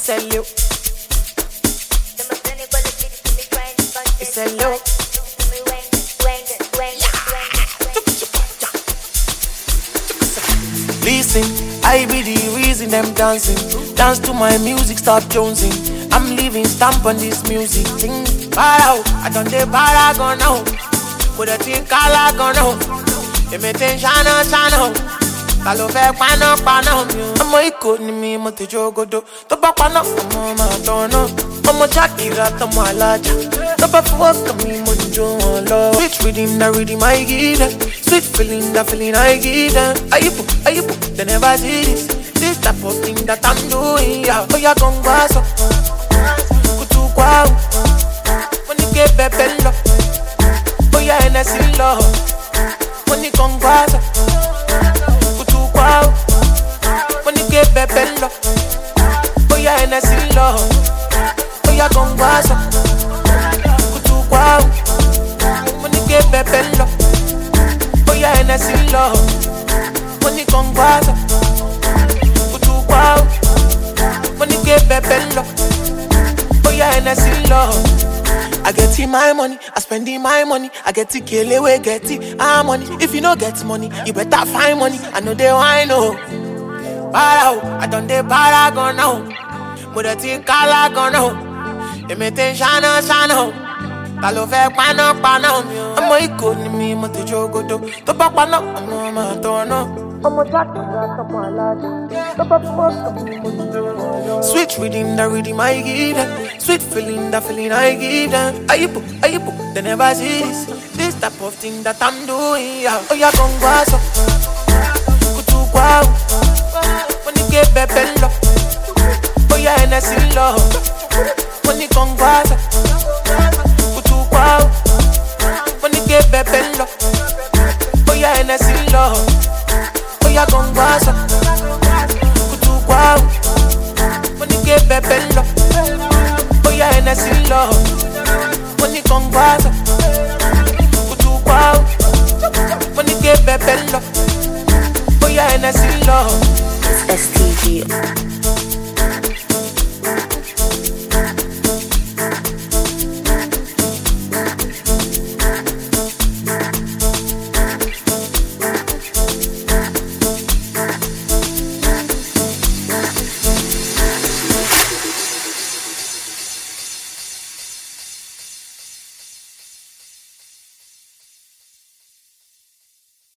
hello. It's hello. Listen, I be the reason them dancing. Dance to my music, stop jonesing. I'm leaving stamp on this music. Sing, para, I done the paragon now. Put a thing calagon now. Imitation channel. Kalo fe pano. I'm a iko ni mi mo te jogodo. To ba pano, I'm a tono. I'm a Shakira, I'm a Laja. To ba fuck me mo jo love. Sweet rhythm, the rhythm I give them. Sweet feeling, the feeling I give them. Ayipo, they never see this. This type of thing that I'm doing, yeah. Oh, ya gongwaso. Kutu kwao. Money get bebello. Oh, ya NSC love. Money gongwaso. Kutu kwao. Money get bebello. Oh, ya NSC love. Oh, ya gongwaso. Kutu kwao. Money get bebello. Oh, ya NSC love. Money gongwaso. Wow, money get bebello. Oh yeah, and I see love. I get in my money, I spend in my money. I get to kill away, get it, money. If you don't get money, you better find money. I know they want know. Para, I done the paragon now. But I think calagon now. Imitation channel. Kalo fe pano. I'm a iko ni mi mo te jogodo. To ba pano, I'm a tono. Sweet rhythm, the rhythm I give them. Sweet feeling, the feeling I give them. Ayipo, they never see this. This type of thing that I'm doing, yeah. Oh, ya gongwaso. Kutu kwao. Money get bebello. Oh, ya NSC love. Money gongwaso. Kutu kwao. Money get bebello. Oh, ya NSC love. Oya gongwaso, kutu kwao. Money get bebello. Oya NSC love. Money gongwaso, kutu kwao. Money get bebello. Oya NSC love. It's STG.